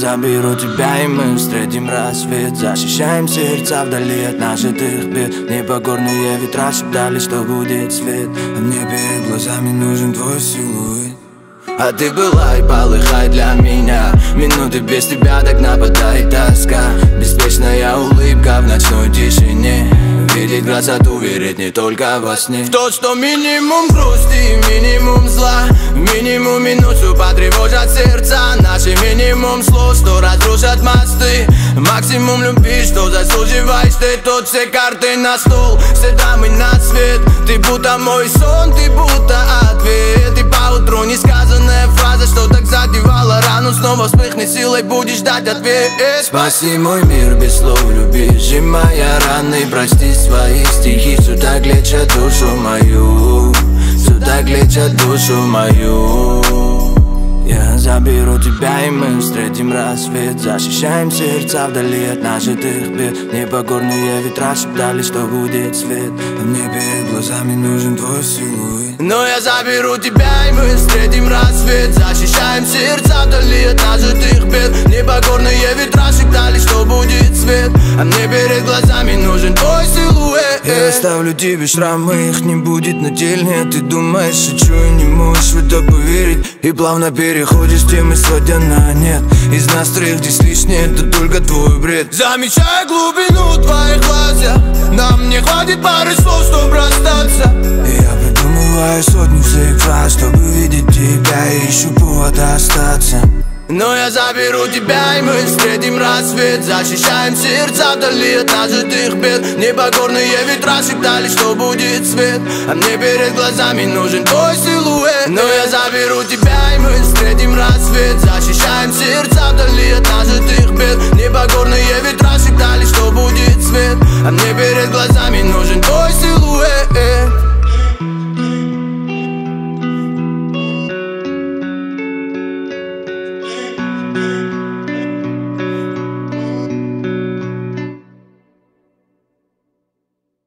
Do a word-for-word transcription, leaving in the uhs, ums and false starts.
заберу тебя, и мы встретим рассвет. Защищаем сердца вдали от нажитых бед. Непокорные ветра шептали, что будет свет, а мне перед глазами нужен твой силуэт. А ты была и полыхай для меня. Минуты без тебя так нападает тоска. Беспечная улыбка в ночной тишине. Видеть красоту, верить не только во сне. В то, что минимум грусти, минимум зла, в минимум минуту потревожат сердца. Наши минимум слов, что разрушат мосты. Максимум любви, что заслуживаешь ты. Тут все карты на стол, все дамы на свет. Ты будто мой сон, ты будто ответ. И поутру несказанная фраза, что так задевала рану, снова вспыхнет силой, будешь ждать ответ. Спаси мой мир без слов любви, сжимая раны, прости свои стихи. Все так лечат душу мою, все так лечат душу мою. Я заберу тебя, и мы встретим рассвет. Защищаем сердца вдали от нажитых бед. Непокорные ветра шептали, что будет свет, а мне перед глазами нужен твой силуэт. Но я заберу тебя, и мы встретим рассвет. Защищаем сердца вдали от нажитых бед. Непокорные ветра шептали, что будет свет, а мне перед глазами нужен твой силуэт. Я оставлю тебе шрамы, их не будет на теле. Ты думаешь, шучу и не можешь в это поверить. И плавно переходишь темы, сводя на нет. Из нас троих здесь лишнее, это только твой бред. Замечая глубину твоих глаз, нам не хватит пары слов, чтобы расстаться. Я придумываю сотни своих фраз, чтобы видеть тебя, и ищу повод остаться. Но я заберу тебя, и мы встретим рассвет. Защищаем сердца вдали от нажитых бед. Непокорные ветра шептали, что будет свет, а мне перед глазами нужен твой силуэт. Но я заберу тебя, и мы встретим рассвет. Защищаем сердца вдали от нажитых бед. Непокорные ветра шептали, что будет свет, а мне перед глазами